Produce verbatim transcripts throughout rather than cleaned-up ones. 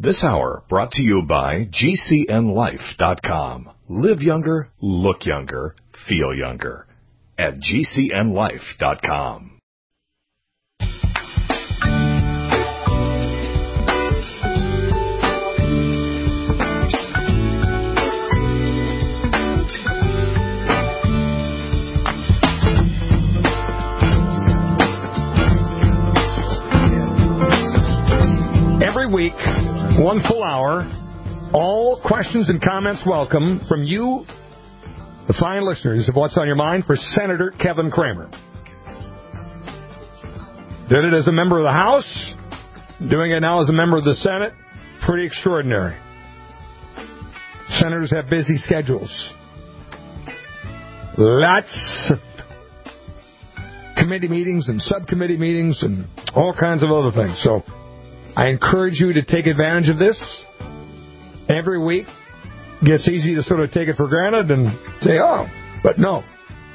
This hour brought to you by G C N life dot com. Live younger, look younger, feel younger at G C N life dot com. Every week, one full hour, all questions and comments welcome from you, the fine listeners of What's on Your Mind, for Senator Kevin Cramer. Did it as a member of the House, doing it now as a member of the Senate. Pretty extraordinary. Senators have busy schedules. Lots of committee meetings and subcommittee meetings and all kinds of other things. So I encourage you to take advantage of this. Every week, it gets easy to sort of take it for granted and say, oh, but no.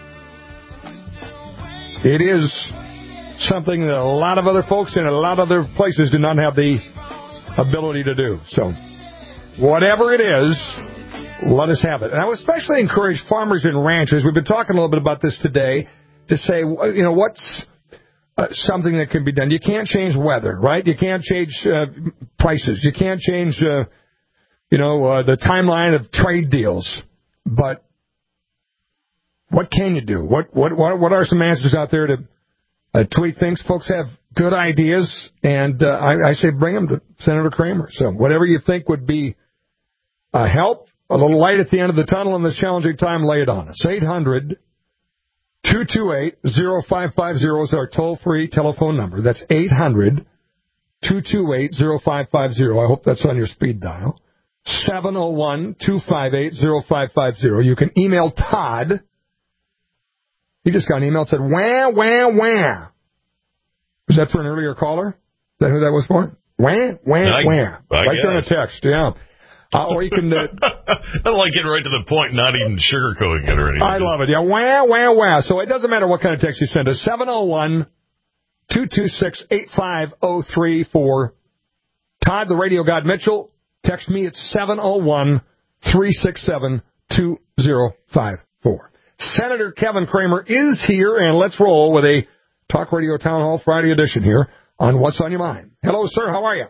It is something that a lot of other folks in a lot of other places do not have the ability to do. So whatever it is, let us have it. And I would especially encourage farmers and ranchers. We've been talking a little bit about this today to say, you know, what's Uh, something that can be done. You can't change weather, right? You can't change uh, prices. You can't change, uh, you know, uh, the timeline of trade deals. But what can you do? What what what, what are some answers out there to uh, tweak things? Folks have good ideas, and uh, I, I say bring them to Senator Cramer. So whatever you think would be a help, a little light at the end of the tunnel in this challenging time, lay it on us. eight hundred two two eight oh five five oh is our toll-free telephone number. That's eight hundred two two eight oh five five oh. I hope that's on your speed dial. seven oh one two five eight oh five five oh. You can email Todd. He just got an email that said, wah, wah, wah. Was that for an earlier caller? Is that who that was for? Wah, wah, I, wah. I right guess. there in a text, yeah. Uh, or you can... Uh, I like getting right to the point, not even sugarcoating it or anything. I love it. Yeah, wah, wah, wah. So it doesn't matter what kind of text you send us. seven oh one two two six eight five oh three for Todd, the Radio God Mitchell. Text me at seven oh one three six seven two oh five four. Senator Kevin Cramer is here, and let's roll with a Talk Radio Town Hall Friday edition here on What's on Your Mind. Hello, sir. How are you?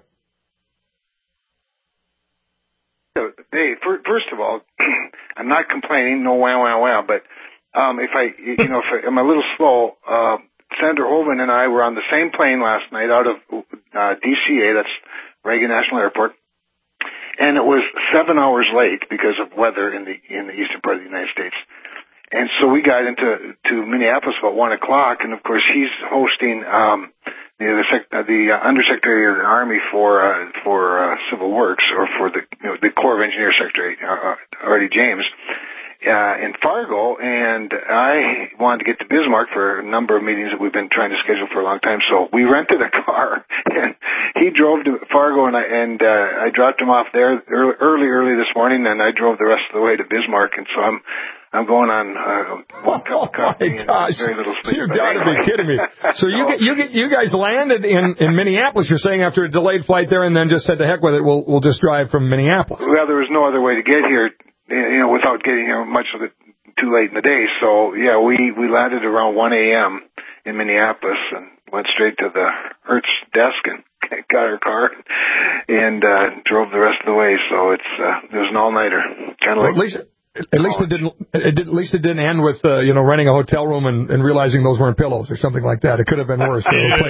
Hey, first of all, I'm not complaining, no wah, wah, wah, but um, if I, you know, if I, I'm a little slow, uh, Senator Hoeven and I were on the same plane last night out of uh, D C A, that's Reagan National Airport, and it was seven hours late because of weather in the in the eastern part of the United States. And so we got into to Minneapolis about one o'clock, and of course he's hosting um, you know, the, sec- uh, the uh, Undersecretary of the Army for uh, for uh, Civil Works, or for the you know, the Corps of Engineers Secretary, uh, Artie James, uh, in Fargo, and I wanted to get to Bismarck for a number of meetings that we've been trying to schedule for a long time. So we rented a car, and he drove to Fargo, and I and uh, I dropped him off there early, early, early this morning, and I drove the rest of the way to Bismarck, and so I'm. I'm going on uh, one cup of coffee oh my and gosh. very little sleep. You've got to be kidding me. So you get, you get, you guys landed in, in Minneapolis, you're saying, after a delayed flight there, and then just said, to heck with it, we'll we'll just drive from Minneapolis. Well, there was no other way to get here, you know, without getting here much of it too late in the day. So, yeah, we, we landed around one a.m. in Minneapolis and went straight to the Hertz desk and got our car and uh, drove the rest of the way. So it's uh, it was an all-nighter. Kind of well, like... At least, At least it didn't. It did, at least it didn't end with uh, you know renting a hotel room and, and realizing those weren't pillows or something like that. It could have been worse.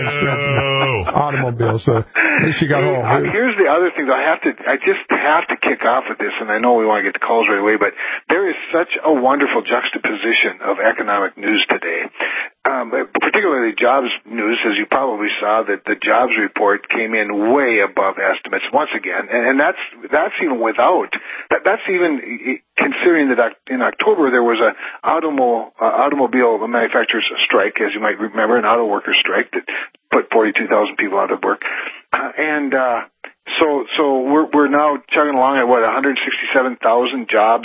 Automobiles. So at least you got home. Uh, here's the other thing. I have to. I just have to kick off with this, and I know we want to get the calls right away, but there is such a wonderful juxtaposition of economic news today. Um, particularly jobs news, as you probably saw, that the jobs report came in way above estimates once again, and, and that's that's even without that, that's even considering that in October there was a automobile uh, automobile manufacturers strike, as you might remember, an auto workers strike that put forty-two thousand people out of work, uh, and uh, so so we're we're now chugging along at what one hundred sixty-seven thousand jobs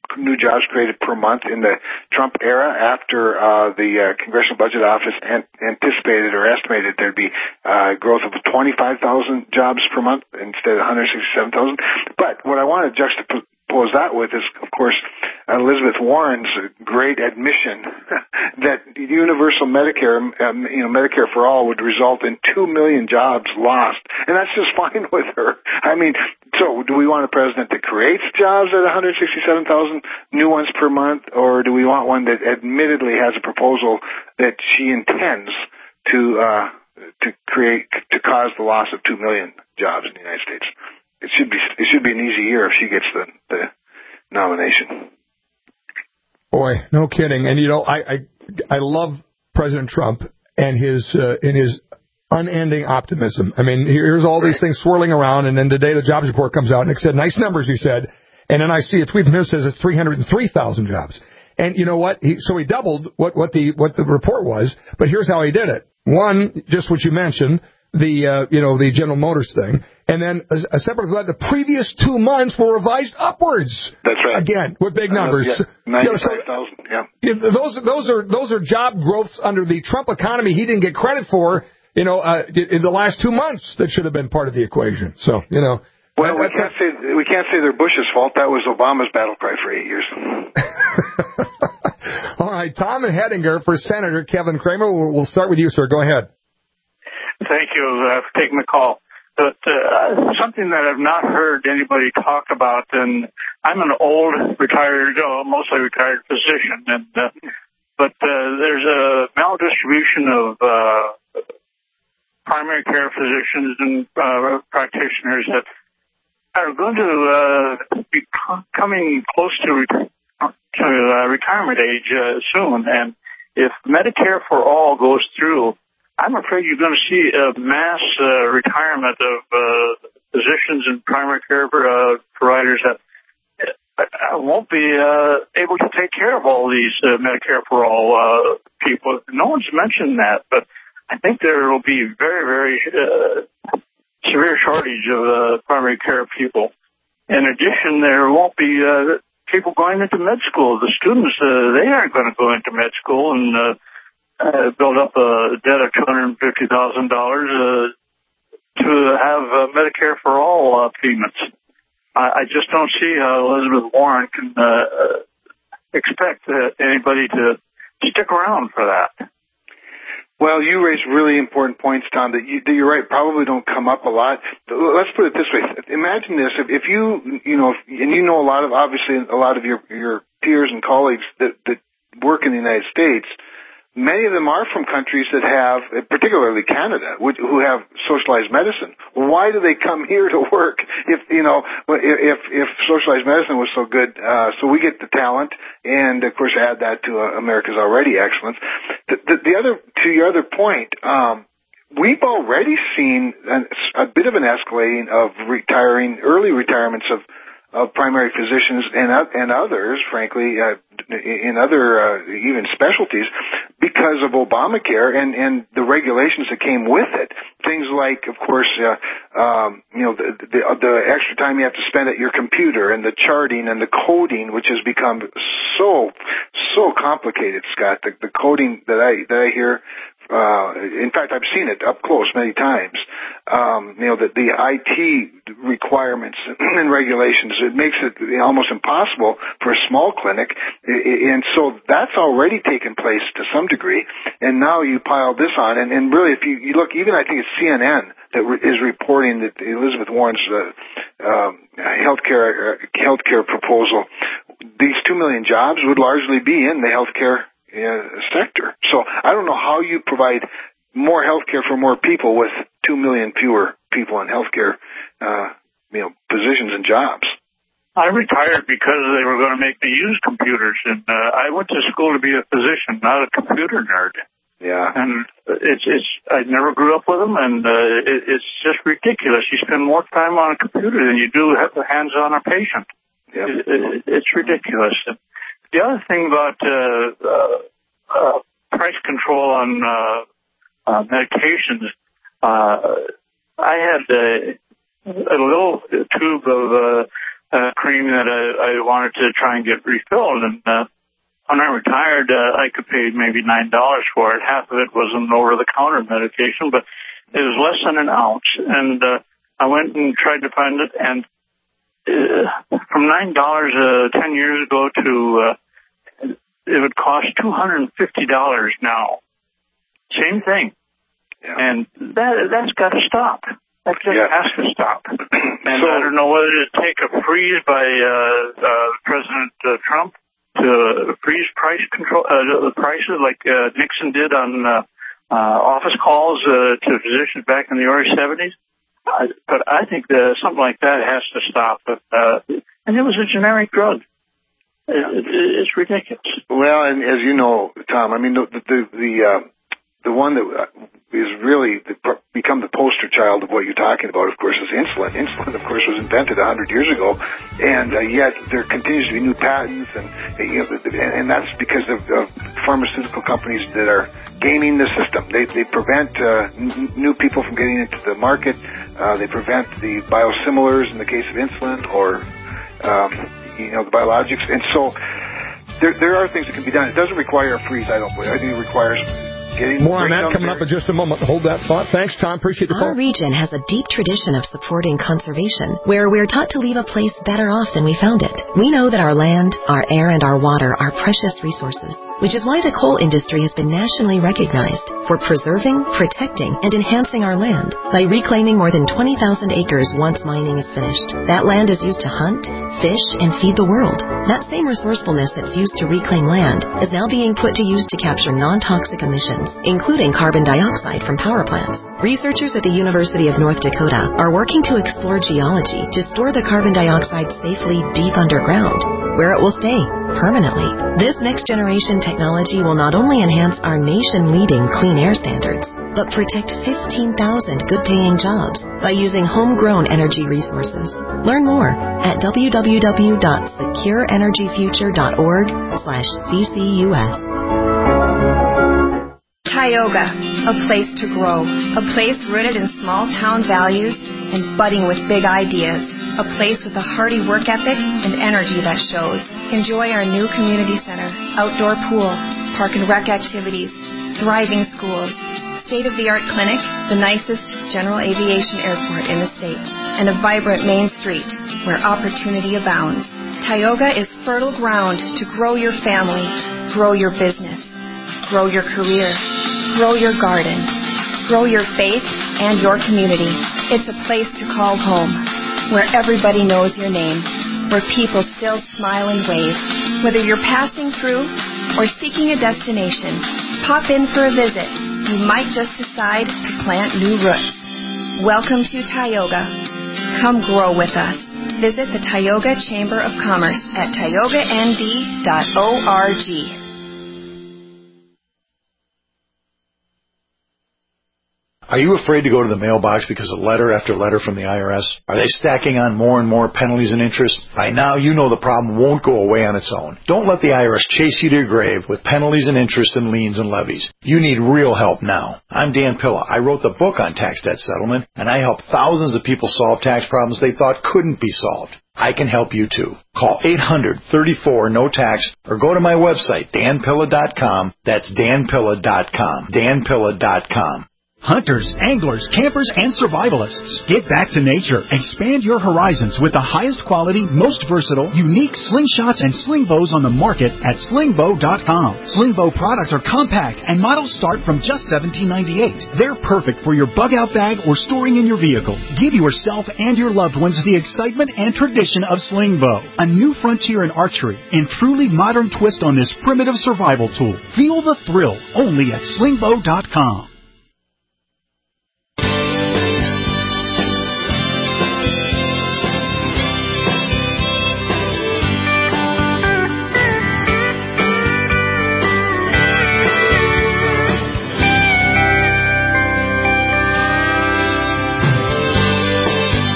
new jobs created per month in the Trump era after uh, the uh, Congressional Budget Office an- anticipated or estimated there'd be uh, growth of twenty-five thousand jobs per month instead of one hundred sixty-seven thousand. But what I want to juxtapose that with is, of course, Elizabeth Warren's great admission that universal Medicare, um, you know, Medicare for all would result in two million jobs lost. And that's just fine with her. I mean, so do we want a president that creates jobs at one hundred sixty-seven thousand new ones per month, or do we want one that admittedly has a proposal that she intends to uh, to create, to cause the loss of two million jobs in the United States? It should be it should be an easy year if she gets the, the nomination. Boy, no kidding. And you know, I I, I love President Trump and his uh, and his unending optimism. I mean, here's all these things swirling around, and then today the jobs report comes out, and it said nice numbers, he said, and then I see a tweet from him that says it's three hundred three thousand jobs. And you know what? He, so he doubled what, what the what the report was, but here's how he did it. One, just what you mentioned, the uh, you know the General Motors thing, and then a, a separate the previous two months were revised upwards. That's right. Again, with big numbers. Uh, yeah, ninety-five thousand. You know, so, yeah. Those those are those are job growths under the Trump economy he didn't get credit for. You know, uh, in the last two months that should have been part of the equation. So you know. Well, we can't say we can't say they're Bush's fault. That was Obama's battle cry for eight years. All right, Tom and Hettinger for Senator Kevin Cramer. We'll, we'll start with you, sir. Go ahead. Thank you uh, for taking the call. But uh, something that I've not heard anybody talk about, and I'm an old retired, oh, mostly retired physician, and uh, but uh, there's a maldistribution of uh, primary care physicians and uh, practitioners that are going to uh, be coming close to, re- to uh, retirement age uh, soon. And if Medicare for All goes through, I'm afraid you're going to see a mass uh, retirement of uh, physicians and primary care uh, providers that uh, won't be uh, able to take care of all these uh, Medicare for All uh, people. No one's mentioned that, but I think there will be very, very uh, severe shortage of uh, primary care people. In addition, there won't be uh, people going into med school. The students, uh, they aren't going to go into med school and uh, uh, build up a debt of two hundred fifty thousand dollars uh, to have uh, Medicare for All uh, payments. I, I just don't see how Elizabeth Warren can uh, expect uh, anybody to stick around for that. Well, you raise really important points, Tom, that, you, that you're right, probably don't come up a lot. Let's put it this way. Imagine this. If, if you, you know, if, and you know a lot of, obviously, a lot of your, your peers and colleagues that, that work in the United States, many of them are from countries that have, particularly Canada, who have socialized medicine. Why do they come here to work if, you know, if, if socialized medicine was so good? Uh, so we get the talent and, of course, add that to uh, America's already excellence. The, the, the other, to your other point, um, we've already seen a, a bit of an escalating of retiring, early retirements of of primary physicians and and others, frankly, uh, in other uh, even specialties, because of Obamacare and and the regulations that came with it. Things like, of course, uh, um, you know, the, the the extra time you have to spend at your computer, and the charting and the coding, which has become so so complicated, Scott. The, the coding that I that I hear. Uh, in fact, I've seen it up close many times. Um, you know, the, the I T requirements and regulations, it makes it almost impossible for a small clinic. And so that's already taken place to some degree. And now you pile this on. And, and really, if you, you look, even I think it's C N N that re- is reporting that Elizabeth Warren's uh, um, healthcare, uh, healthcare proposal, these two million jobs would largely be in the healthcare Uh, sector. So I don't know how you provide more health care for more people with two million fewer people in healthcare, uh, you know, positions and jobs. I retired because they were going to make me use computers, and uh, I went to school to be a physician, not a computer nerd. Yeah, and it's it's I never grew up with them, and uh, it, it's just ridiculous. You spend more time on a computer than you do have the hands on a patient. Yep. It, it, it's ridiculous. The other thing about uh, uh, uh, price control on uh, uh, medications, uh, I had a, a little tube of uh, uh, cream that I, I wanted to try and get refilled. And uh, when I retired, uh, I could pay maybe nine dollars for it. Half of it was an over-the-counter medication, but it was less than an ounce. And uh, I went and tried to find it, and uh, from nine dollars uh, ten years ago to uh, it would cost two hundred fifty dollars now. Same thing. Yeah. And that, that's got to stop. That just yeah. has to stop. And so, I don't know whether to take a freeze by uh, uh, President uh, Trump to freeze price control uh, the prices like uh, Nixon did on uh, uh, office calls uh, to physicians back in the early seventies. Uh, but I think that something like that has to stop. But, uh, and it was a generic drug. It, it, it's ridiculous. Well, and as you know, Tom, I mean, the the the, uh, the one that is really the, become the poster child of what you're talking about, of course, is insulin. Insulin, of course, was invented one hundred years ago, and uh, yet there continues to be new patents, and you know, and that's because of, of pharmaceutical companies that are gaming the system. They they prevent uh, n- new people from getting into the market. Uh, they prevent the biosimilars in the case of insulin, or um, you know, the biologics, and so there there are things that can be done. It doesn't require a freeze, I don't believe. I think it requires getting more on that coming there. Up in just a moment. Hold that thought. Thanks, Tom. Appreciate the call. Our region has a deep tradition of supporting conservation, where we're taught to leave a place better off than we found it. We know that our land, our air, and our water are precious resources, which is why the coal industry has been nationally recognized for preserving, protecting, and enhancing our land by reclaiming more than twenty thousand acres once mining is finished. That land is used to hunt, fish, and feed the world. That same resourcefulness that's used to reclaim land is now being put to use to capture non-toxic emissions, including carbon dioxide from power plants. Researchers at the University of North Dakota are working to explore geology to store the carbon dioxide safely deep underground, where it will stay permanently. This next-generation technology will not only enhance our nation-leading clean air standards, but protect fifteen thousand good-paying jobs by using homegrown energy resources. Learn more at w w w dot secure energy future dot org slash c c u s. Tioga, a place to grow, a place rooted in small-town values and budding with big ideas, a place with a hearty work ethic and energy that shows. Enjoy our new community center, outdoor pool, park and rec activities, thriving schools, state-of-the-art clinic, the nicest general aviation airport in the state, and a vibrant main street where opportunity abounds. Tioga is fertile ground to grow your family, grow your business, grow your career, grow your garden, grow your faith and your community. It's a place to call home, where everybody knows your name, where people still smile and wave. Whether you're passing through or seeking a destination, pop in for a visit. You might just decide to plant new roots. Welcome to Tioga. Come grow with us. Visit the Tioga Chamber of Commerce at tioga n d dot org. Are you afraid to go to the mailbox because of letter after letter from the I R S? Are they stacking on more and more penalties and interest? By now, you know the problem won't go away on its own. Don't let the I R S chase you to your grave with penalties and interest and liens and levies. You need real help now. I'm Dan Pilla. I wrote the book on tax debt settlement, and I help thousands of people solve tax problems they thought couldn't be solved. I can help you too. Call eight hundred, thirty-four, no tax or go to my website, dan pilla dot com. That's dan pilla dot com. dan pilla dot com. Hunters, anglers, campers, and survivalists. Get back to nature. Expand your horizons with the highest quality, most versatile, unique slingshots and sling bows on the market at sling bow dot com. Sling bow products are compact and models start from just seventeen ninety-eight. They're perfect for your bug-out bag or storing in your vehicle. Give yourself and your loved ones the excitement and tradition of sling bow. A new frontier in archery and truly modern twist on this primitive survival tool. Feel the thrill only at sling bow dot com.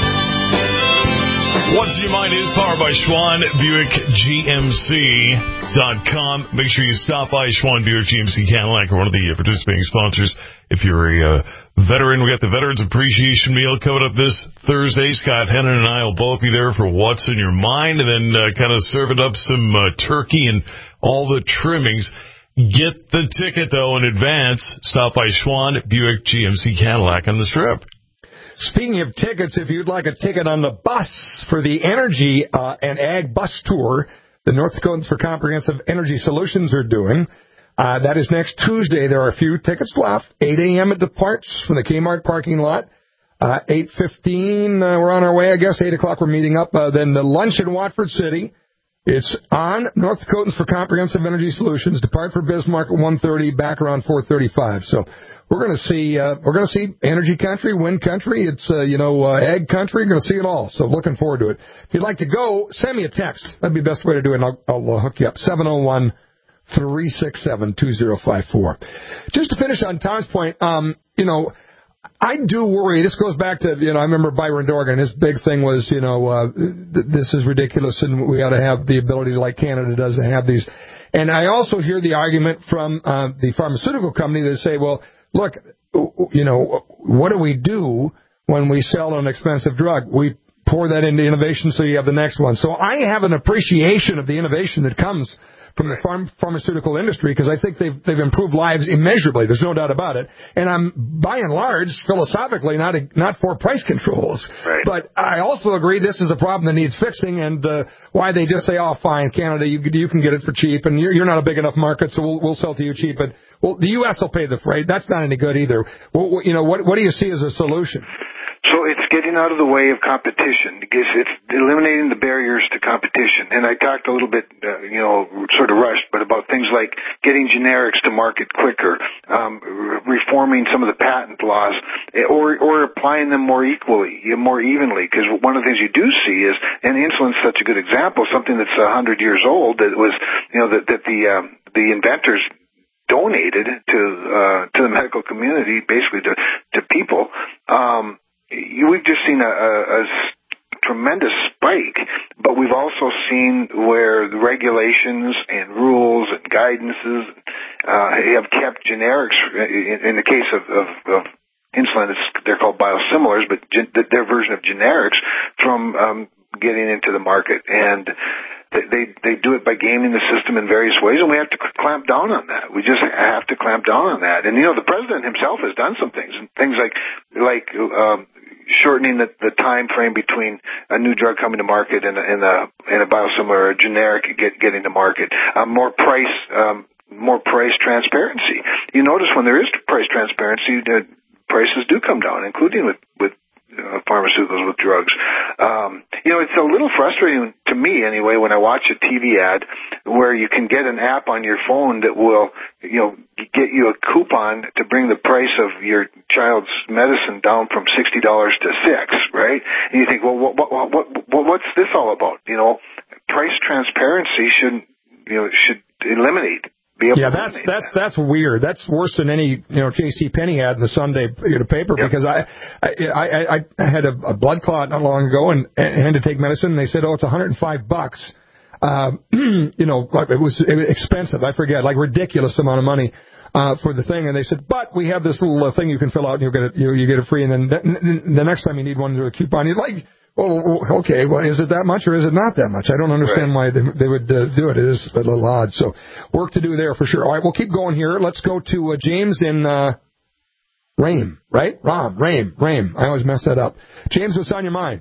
What's in Your Mind is powered by Schwann Buick G M C. dot com. Make sure you stop by Schwann Buick G M C Cadillac, or one of the participating sponsors. If you're a uh, veteran, we got the Veterans Appreciation Meal coming up this Thursday. Scott Hennon and I will both be there for What's in Your Mind, and then uh, kind of serving up some uh, turkey and all the trimmings. Get the ticket, though, in advance. Stop by Schwann Buick G M C Cadillac on the Strip. Speaking of tickets, if you'd like a ticket on the bus for the Energy uh, and Ag Bus Tour, the North Dakotans for Comprehensive Energy Solutions are doing, uh, that is next Tuesday. There are a few tickets left. eight a.m. it departs from the Kmart parking lot. Uh, eight fifteen, uh, we're on our way, I guess. eight o'clock, we're meeting up. Uh, then the lunch in Watford City. It's on North Dakotans for Comprehensive Energy Solutions. Depart for Bismarck at one thirty, back around four thirty-five. So we're going to see uh, we're going to see energy country, wind country. It's uh, you know uh, ag country. We're going to see it all. So looking forward to it. If you'd like to go, send me a text. That'd be the best way to do it. And I'll, I'll uh, hook you up. seven oh one, three six seven, two oh five four. Just to finish on Tom's point, um, you know. I do worry. This goes back to, you know, I remember Byron Dorgan. His big thing was, you know, uh, th- this is ridiculous and we ought to have the ability, like Canada does, to have these. And I also hear the argument from uh, the pharmaceutical company that say, well, look, you know, what do we do when we sell an expensive drug? We pour that into innovation so you have the next one. So I have an appreciation of the innovation that comes from the farm, pharmaceutical industry, because I think they've they've improved lives immeasurably. There's no doubt about it. And I'm, by and large, philosophically not a, not for price controls. Right. But I also agree this is a problem that needs fixing, and uh, why they just say, oh, fine, Canada, you you can get it for cheap, and you're, you're not a big enough market, so we'll we'll sell to you cheap. But well, the U S will pay the freight. That's not any good either. Well, you know, what what do you see as a solution? So it's getting out of the way of competition. It's eliminating the barriers to competition. And I talked a little bit, uh, you know, sort of rushed, but about things like getting generics to market quicker, um, reforming some of the patent laws, or or applying them more equally, more evenly. Because one of the things you do see is, and insulin's such a good example, something that's a hundred years old that was, you know, that, that the um, the inventors donated to uh, to the medical community, basically to to people. Um, We've just seen a, a, a tremendous spike, but we've also seen where the regulations and rules and guidances uh, have kept generics. In, in the case of, of, of insulin, it's, they're called biosimilars, but gen, their version of generics from um, getting into the market. And They they do it by gaming the system in various ways, and we have to clamp down on that. We just have to clamp down on that. And you know, the president himself has done some things, things like like um, shortening the, the time frame between a new drug coming to market and a, and a, and a biosimilar or a generic get, getting to market. Uh, more price um, more price transparency. You notice when there is price transparency, the prices do come down, including with with Uh, pharmaceuticals, with drugs. Um, you know, it's a little frustrating to me anyway when I watch a T V ad where you can get an app on your phone that will, you know, get you a coupon to bring the price of your child's medicine down from sixty dollars to six, right? And you think, well, what, what, what, what, what's this all about? You know, price transparency should, you know, should eliminate. Yeah, that's that's that. that's weird. That's worse than any you know J C Penney ad in the Sunday paper. Yep. Because I I, I I had a, a blood clot not long ago and, and had to take medicine. And they said, oh, it's one hundred five bucks. Um, you know, it was, it was expensive. I forget, like ridiculous amount of money uh, for the thing. And they said, but we have this little uh, thing you can fill out and you'll get it. You, you get it free. And then the, the next time you need one, there's a coupon. You're like, well, okay, well, is it that much or is it not that much? I don't understand right. why they, they would uh, do it. It is a little odd. So work to do there for sure. All right, we'll keep going here. Let's go to uh, James in uh, Rame, right? Rom, Rame, Rame. I always mess that up. James, what's on your mind?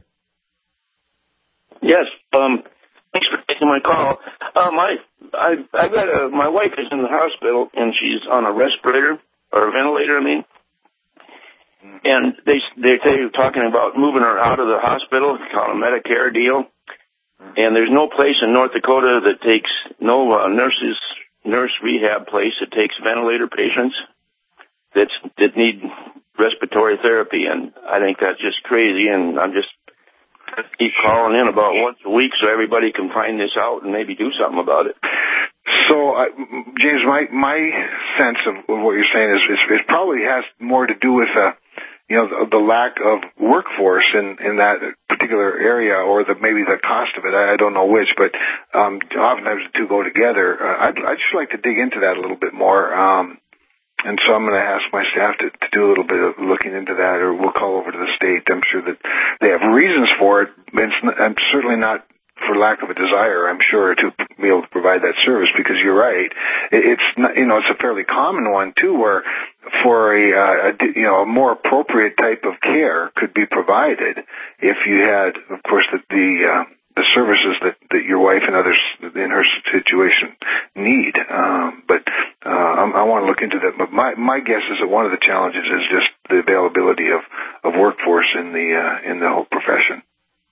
Yes, um, thanks for taking my call. Um, I, I, I got a, my wife is in the hospital and she's on a respirator or a ventilator, I mean. And they they they're talking about moving her out of the hospital, called a Medicare deal. And there's no place in North Dakota that takes no uh, nurses nurse rehab place that takes ventilator patients that's that need respiratory therapy. And I think that's just crazy. And I'm just keep calling in about once a week so everybody can find this out and maybe do something about it. So, uh, James, my my sense of what you're saying is, is it probably has more to do with uh, you know, the, the lack of workforce in, in that particular area, or the maybe the cost of it. I, I don't know which, but um, oftentimes the two go together. Uh, I'd, I'd just like to dig into that a little bit more. Um, And so I'm going to ask my staff to, to do a little bit of looking into that, or we'll call over to the state. I'm sure that they have reasons for it. It's not, I'm certainly not for lack of a desire, I'm sure, to be able to provide that service, because you're right. It, it's not, you know, it's a fairly common one too, where for a, uh, a you know a more appropriate type of care could be provided if you had, of course, the the, uh, the services that, that your wife and others in her situation need. Um, but uh, I, I want to look into that. But my my guess is that one of the challenges is just the availability of, of workforce in the uh, in the whole profession.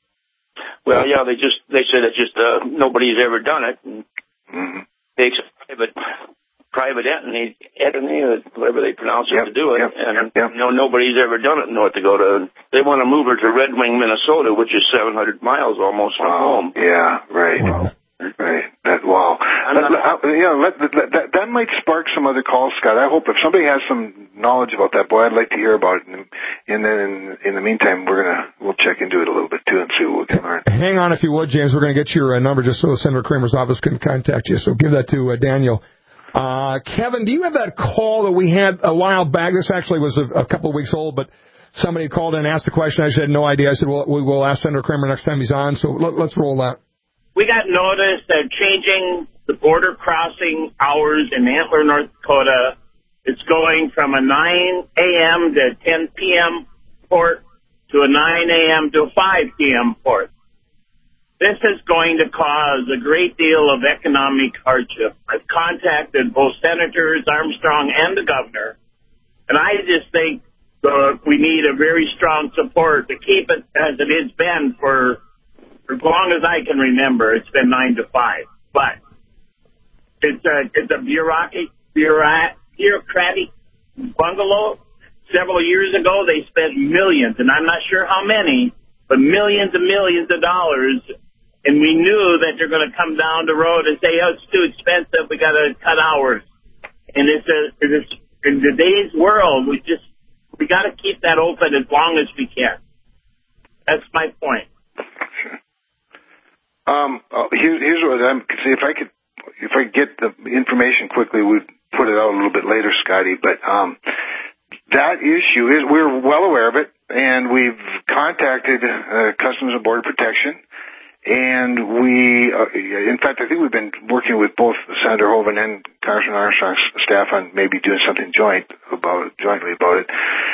Well, yeah, they just they said that just uh, nobody's ever done it. Mm-hmm. They private private entity, entity, whatever they pronounce it, yep, to do it, yep, and yep. you know nobody's ever done it in North Dakota. They want to move her to Red Wing, Minnesota, which is seven hundred miles almost from wow. home. Yeah, right. Wow. Right. That wow. Let, let, yeah, let, let, that that might spark some other calls, Scott. I hope if somebody has some knowledge about that, boy, I'd like to hear about it. And, and then in, in the meantime, we're gonna we'll check into it a little bit too and see what we can learn. Hang on, if you would, James. We're going to get your uh, number just so Senator Kramer's office can contact you. So give that to uh, Daniel. Uh, Kevin, do you have that call that we had a while back? This actually was a, a couple of weeks old, but somebody called in and asked the question. I said no idea. I said, well, we will ask Senator Kramer next time he's on. So let, let's roll that. We got notice that changing the border crossing hours in Antler, North Dakota, it's going from a nine a.m. to ten p.m. port to a nine a.m. to a five p.m. port. This is going to cause a great deal of economic hardship. I've contacted both Senators Armstrong and the governor, and I just think uh, we need a very strong support to keep it as it has been for as long as I can remember. It's been nine to five, but it's a it's a bureaucratic bureaucratic, bureaucratic bungalow. Several years ago, they spent millions, and I'm not sure how many, but millions and millions of dollars. And we knew that they're going to come down the road and say, "Oh, it's too expensive. We got to cut hours." And it's a it's in today's world, we just we got to keep that open as long as we can. That's my point. Um, uh, here, here's what I'm see if I could if I get the information quickly, we'd put it out a little bit later, Scotty. But um, that issue is we're well aware of it, and we've contacted uh, Customs and Border Protection, and we, uh, in fact, I think we've been working with both Senator Hoeven and Congressman Armstrong's staff on maybe doing something joint about jointly about it.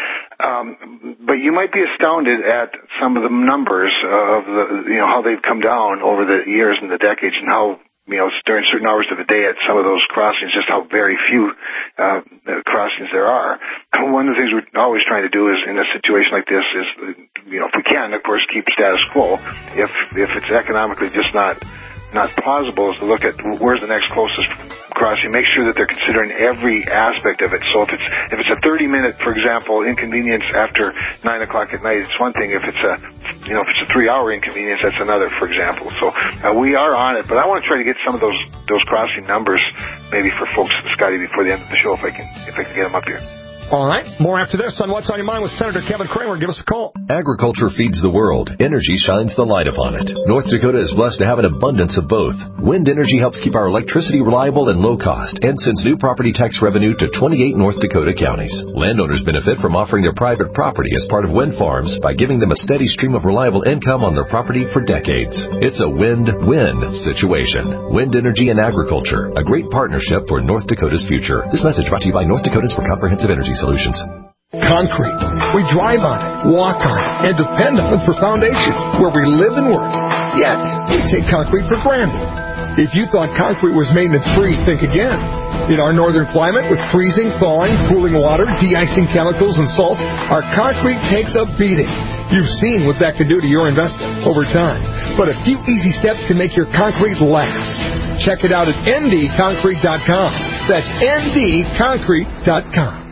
Um, but you might be astounded at some of the numbers of the, you know, how they've come down over the years and the decades, and how, you know, during certain hours of the day at some of those crossings, just how very few uh, crossings there are. And one of the things we're always trying to do is, in a situation like this, is, you know, if we can, of course, keep status quo. If if it's economically just not not plausible, is to look at where's the next closest crossing. Make sure that they're considering every aspect of it. So if it's if it's a thirty minute, for example, inconvenience after nine o'clock at night, it's one thing. If it's a you know if it's a three hour inconvenience, that's another, for example. So uh, we are on it, but I want to try to get some of those those crossing numbers maybe for folks, Scotty, before the end of the show, if I can if I can get them up here. All right. More after this on What's on Your Mind with Senator Kevin Kramer. Give us a call. Agriculture feeds the world. Energy shines the light upon it. North Dakota is blessed to have an abundance of both. Wind energy helps keep our electricity reliable and low cost and sends new property tax revenue to twenty-eight North Dakota counties. Landowners benefit from offering their private property as part of wind farms by giving them a steady stream of reliable income on their property for decades. It's a win-win situation. Wind energy and agriculture, a great partnership for North Dakota's future. This message brought to you by North Dakotans for Comprehensive Energy Solutions. Concrete. We drive on it, walk on it, and depend on it for foundation, where we live and work. Yet, we take concrete for granted. If you thought concrete was maintenance-free, think again. In our northern climate, with freezing, thawing, cooling water, de-icing chemicals, and salts, our concrete takes a beating. You've seen what that can do to your investment over time. But a few easy steps can make your concrete last. Check it out at N D concrete dot com. That's N D concrete dot com.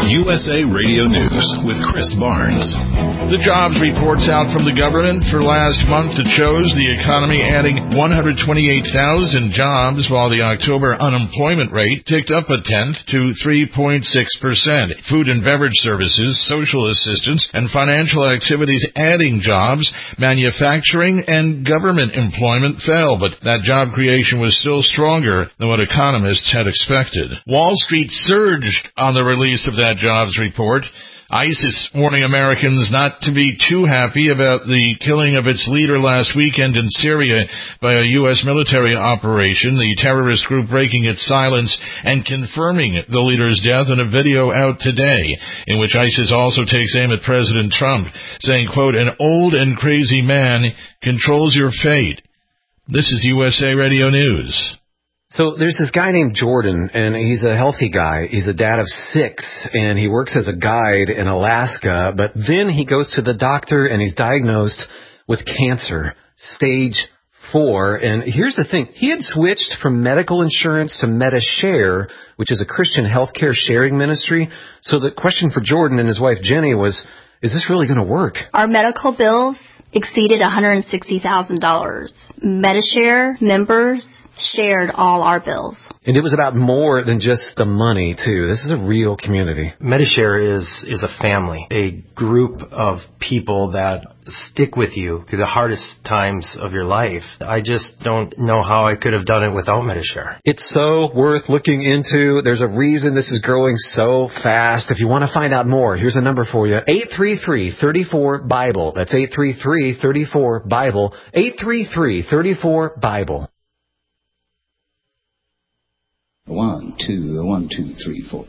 U S A Radio News with Chris Barnes. The jobs reports out from the government for last month that shows the economy adding one hundred twenty-eight thousand jobs, while the October unemployment rate ticked up a tenth to three point six percent. Food and beverage services, social assistance, and financial activities adding jobs. Manufacturing and government employment fell, but that job creation was still stronger than what economists had expected. Wall Street surged on the release of that jobs report. ICE is warning Americans not to be too happy about the killing of its leader last weekend in Syria by a U S military operation, the terrorist group breaking its silence and confirming the leader's death in a video out today, in which ISIS also takes aim at President Trump, saying, quote, "An old and crazy man controls your fate." This is U S A Radio News. So there's this guy named Jordan, and he's a healthy guy. He's a dad of six, and he works as a guide in Alaska. But then he goes to the doctor, and he's diagnosed with cancer, stage four. And here's the thing. He had switched from medical insurance to MediShare, which is a Christian healthcare sharing ministry. So the question for Jordan and his wife Jenny was, is this really going to work? Our medical bills exceeded one hundred sixty thousand dollars. MediShare members shared all our bills. And it was about more than just the money, too. This is a real community. MediShare is is a family, a group of people that stick with you through the hardest times of your life. I just don't know how I could have done it without MediShare. It's so worth looking into. There's a reason this is growing so fast. If you want to find out more, here's a number for you. eight three three, three four, Bible. That's eight three three, three four, Bible. eight three three, three four, Bible. One, two, one, two, three, four.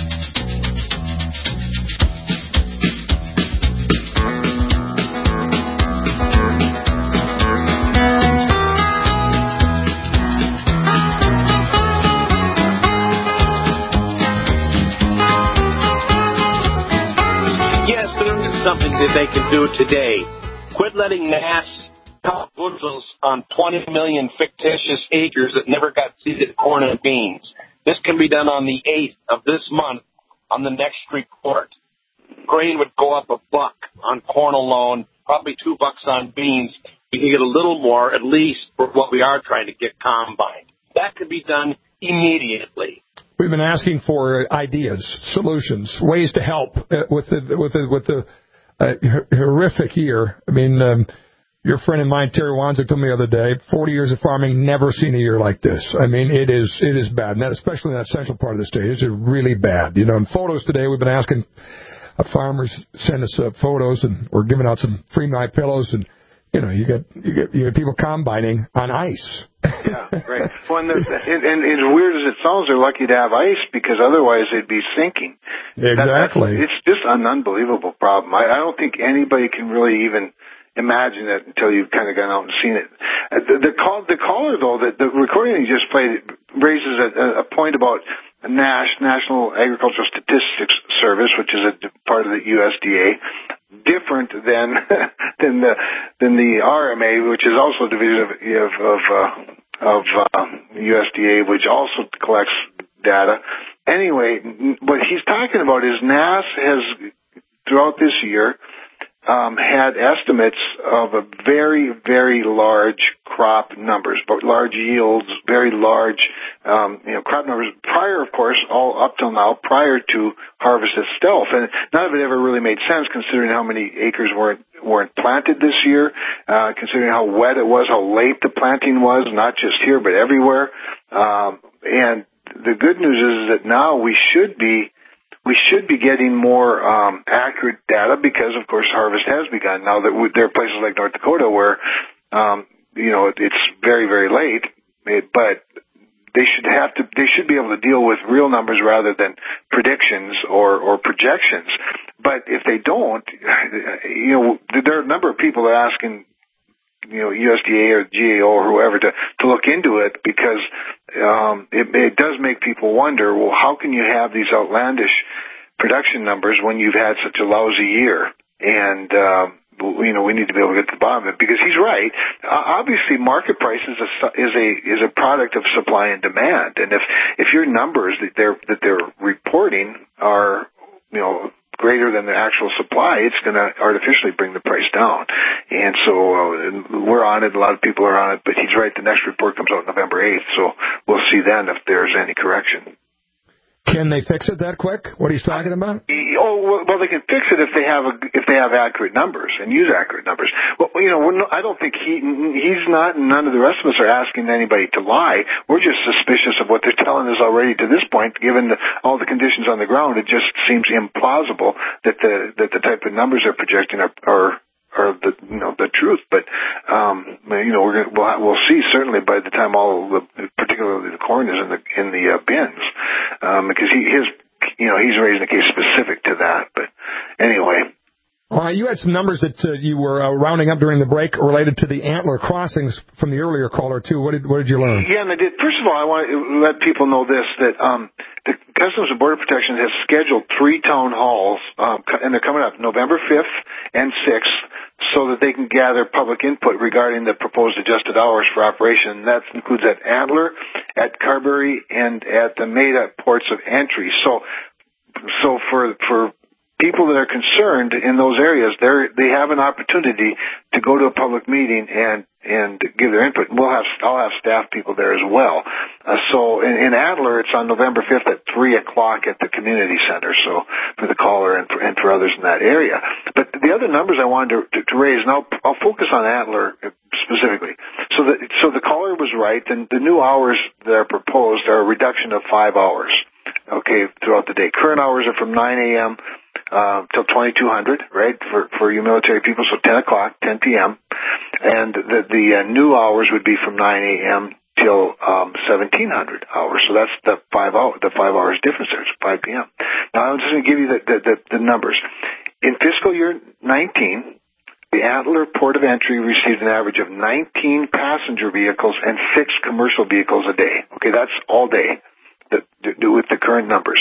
Yes, there is something that they can do today. Quit letting N A S count bushels on twenty million fictitious acres that never got seeded corn and beans. This can be done on the eighth of this month on the next report. Grain would go up a buck on corn alone, probably two bucks on beans. You can get a little more, at least, for what we are trying to get combined. That could be done immediately. We've been asking for ideas, solutions, ways to help uh, with the with the with the uh, horrific year. I mean. Um, Your friend of mine, Terry Wanzik, told me the other day, forty years of farming, never seen a year like this. I mean, it is it is bad, and that, especially in that central part of the state. It's really bad. You know, in photos today, we've been asking uh, farmers send us uh, photos, and we're giving out some free My Pillows, and you know, you get you get you get people combining on ice. Yeah, right. Well, and, and, and as weird as it sounds, they're lucky to have ice because otherwise they'd be sinking. Exactly. That, it's just an unbelievable problem. I, I don't think anybody can really even imagine it until you've kind of gone out and seen it. Uh, the, the, call, the caller, though, the, the recording you just played raises a, a point about N A S, National Agricultural Statistics Service, which is a part of the U S D A, different than than the than the R M A, which is also a division of of of, uh, of uh, U S D A, which also collects data. Anyway, what he's talking about is N A S has throughout this year. Um, had estimates of a very, very large crop numbers, but large yields, very large, um, you know, crop numbers prior, of course, all up till now, prior to harvest itself. And none of it ever really made sense considering how many acres weren't, weren't planted this year, uh, considering how wet it was, how late the planting was, not just here, but everywhere. Um, and the good news is that now we should be We should be getting more um, accurate data because, of course, harvest has begun. Now that we, there are places like North Dakota where, um, you know, it, it's very, very late, it, but they should have to. They should be able to deal with real numbers rather than predictions or, or projections. But if they don't, you know, there are a number of people that are asking, you know, U S D A or G A O or whoever to, to look into it because um, it, it does make people wonder, well, how can you have these outlandish production numbers when you've had such a lousy year? And, um, you know, we need to be able to get to the bottom of it because he's right. Uh, obviously, market price is a, is a is a product of supply and demand. And if, if your numbers that they're that they're reporting are, you than the actual supply, it's going to artificially bring the price down. And so uh, we're on it. A lot of people are on it. But he's right. The next report comes out November eighth, so we'll see then if there's any correction. Can they fix it that quick? What he's talking about? Oh, well, they can fix it if they have a, if they have accurate numbers and use accurate numbers. Well, you know, we're no, I don't think he he's not, and none of the rest of us are asking anybody to lie. We're just suspicious of what they're telling us already to this point, given the, all the conditions on the ground. It just seems implausible that the that the type of numbers they're projecting are. are or the you know the truth, but um, you know we're gonna, we'll we'll see certainly by the time all the particularly the corn is in the in the uh, bins, um, because he his you know he's raising a case specific to that. But anyway. Uh, you had some numbers that uh, you were uh, rounding up during the break related to the antler crossings from the earlier caller too. What did what did you learn? Yeah, and I did. First of all, I want to let people know this, that um, the Customs and Border Protection has scheduled three town halls, um, and they're coming up November fifth and sixth, so that they can gather public input regarding the proposed adjusted hours for operation. That includes at Antler, at Carberry, and at the Maida ports of entry. So, so for for people that are concerned in those areas, they they have an opportunity to go to a public meeting and and give their input. We'll have I'll have staff people there as well. Uh, so in, in Adler, it's on November fifth at three o'clock at the community center. So for the caller and for, and for others in that area. But the other numbers I wanted to, to, to raise, and I'll, I'll focus on Adler specifically. So the so the caller was right, and the new hours that are proposed are a reduction of five hours. Okay, throughout the day. Current hours are from nine a.m. Uh, till twenty-two hundred, right, for, for you military people, so ten o'clock, ten p.m. And the, the uh, new hours would be from nine a.m. till um, seventeen hundred hours. So that's the five hour, the five hours difference there. It's five p.m. Now I'm just going to give you the, the, the, the numbers. In fiscal year nineteen, the Antler Port of Entry received an average of nineteen passenger vehicles and six commercial vehicles a day. Okay, that's all day the, the, with the current numbers.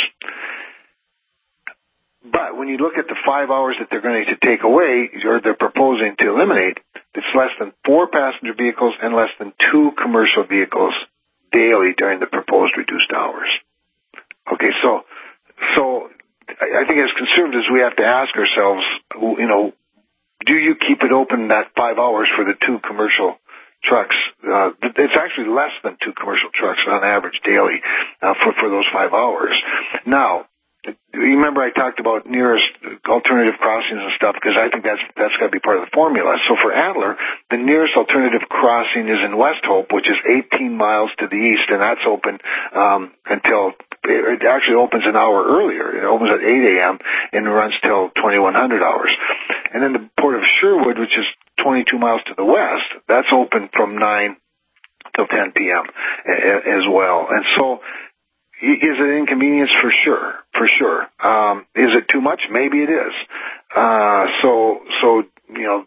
But when you look at the five hours that they're going to take away, or they're proposing to eliminate, it's less than four passenger vehicles and less than two commercial vehicles daily during the proposed reduced hours. Okay, so so I think as conservatives we have to ask ourselves, you know, do you keep it open that five hours for the two commercial trucks? Uh, it's actually less than two commercial trucks on average daily uh, for for those five hours. Now, you remember I talked about nearest alternative crossings and stuff, because I think that's that's got to be part of the formula. So for Adler, the nearest alternative crossing is in West Hope, which is eighteen miles to the east, and that's open um, until it actually opens an hour earlier. It opens at eight a.m. and runs till twenty-one hundred hours. And then the Port of Sherwood, which is twenty-two miles to the west, that's open from nine till ten p.m. as well. And so, is it an inconvenience? For sure, for sure. Um, is it too much? Maybe it is. Uh, so, so you know,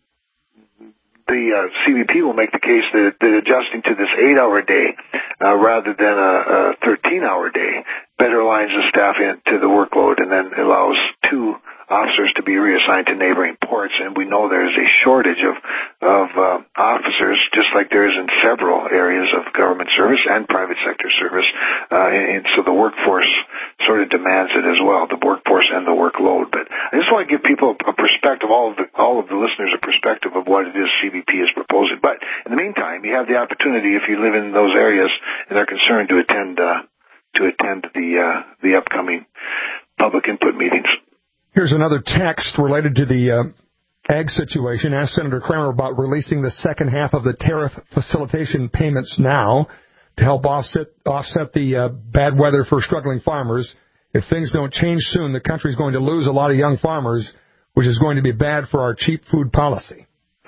the uh, C B P will make the case that, that adjusting to this eight-hour day uh, rather than a, a thirteen-hour day better aligns the staff into the workload, and then allows two officers to be reassigned to neighboring ports. And we know there is a shortage of of uh, officers, just like there is in several areas of government service and private sector service. Uh, and, and so the workforce sort of demands it as well, the workforce and the workload. But I just want to give people a perspective, all of the all of the listeners a perspective of what it is C B P is proposing. But in the meantime, you have the opportunity, if you live in those areas and are concerned, to attend uh, to attend the uh, the upcoming public input meetings. Here's another text related to the uh, ag situation. Ask Senator Kramer about releasing the second half of the tariff facilitation payments now to help offset offset the uh, bad weather for struggling farmers. If things don't change soon, the country's going to lose a lot of young farmers, which is going to be bad for our cheap food policy.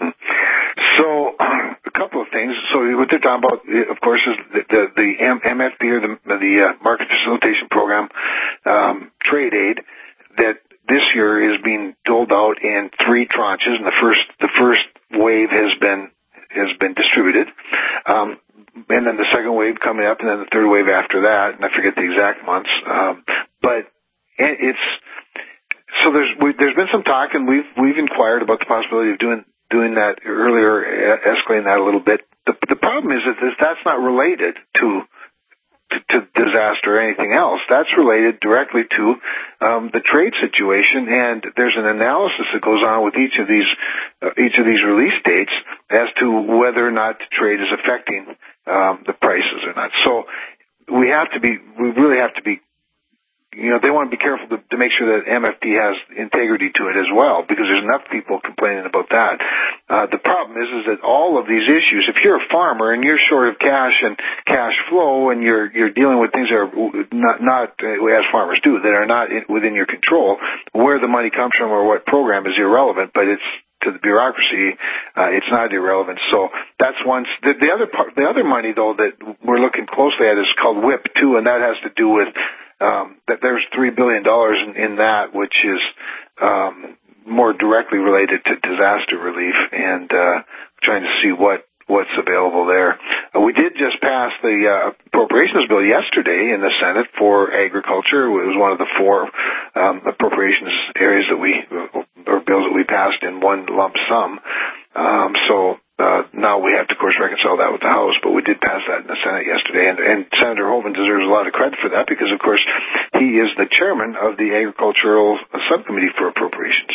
So, um, a couple of things. So what they're talking about, of course, is the, the, the M F P, or the, the uh, Market Facilitation Program, um, trade aid, that this year is being doled out in three tranches, and the first the first wave has been has been distributed, um, and then the second wave coming up, and then the third wave after that, and I forget the exact months. Um, but it's so there's we, there's been some talk, and we've we've inquired about the possibility of doing doing that earlier, escalating that a little bit. The, the problem is that this, that's not related to. To, to disaster or anything else. That's related directly to um, the trade situation, and there's an analysis that goes on with each of these uh, each of these release dates as to whether or not the trade is affecting um, the prices or not. So we have to be, we really have to be. You know, they want to be careful to, to make sure that M F T has integrity to it as well, because there's enough people complaining about that. Uh, the problem is, is that all of these issues, if you're a farmer and you're short of cash and cash flow, and you're you're dealing with things that are not, not uh, as farmers do, that are not in, within your control, where the money comes from or what program is irrelevant, but it's to the bureaucracy, uh, it's not irrelevant. So that's one. The, the other part, the other money though that we're looking closely at is called W I P two, and that has to do with Um, that there's three billion dollars in, in that, which is um, more directly related to disaster relief, and uh, trying to see what, what's available there. Uh, we did just pass the uh, appropriations bill yesterday in the Senate for agriculture. It was one of the four um, appropriations areas that we, or bills that we passed in one lump sum. Um, so Uh, now we have to, of course, reconcile that with the House, but we did pass that in the Senate yesterday, and, and Senator Hoeven deserves a lot of credit for that because, of course, he is the chairman of the Agricultural Subcommittee for Appropriations.